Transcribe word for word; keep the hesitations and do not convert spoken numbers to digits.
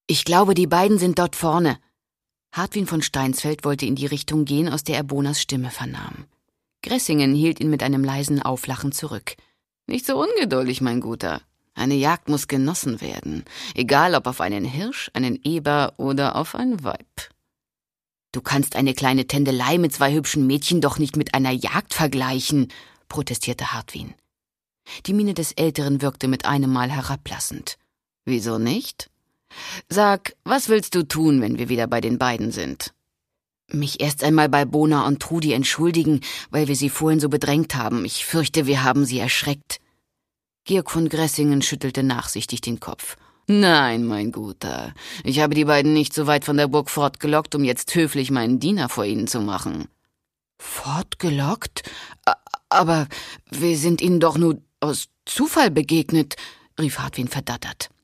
»Ich glaube, die beiden sind dort vorne.« Hartwin von Steinsfeld wollte in die Richtung gehen, aus der er Bonas Stimme vernahm. Gressingen hielt ihn mit einem leisen Auflachen zurück. »Nicht so ungeduldig, mein Guter. Eine Jagd muss genossen werden, egal ob auf einen Hirsch, einen Eber oder auf ein Weib.« »Du kannst eine kleine Tändelei mit zwei hübschen Mädchen doch nicht mit einer Jagd vergleichen«, protestierte Hartwin. Die Miene des Älteren wirkte mit einem Mal herablassend. »Wieso nicht? Sag, was willst du tun, wenn wir wieder bei den beiden sind?« »Mich erst einmal bei Bona und Trudi entschuldigen, weil wir sie vorhin so bedrängt haben. Ich fürchte, wir haben sie erschreckt.« Georg von Gressingen schüttelte nachsichtig den Kopf. »Nein, mein Guter, ich habe die beiden nicht so weit von der Burg fortgelockt, um jetzt höflich meinen Diener vor ihnen zu machen.« »Fortgelockt? Aber wir sind ihnen doch nur aus Zufall begegnet«, rief Hartwin verdattert.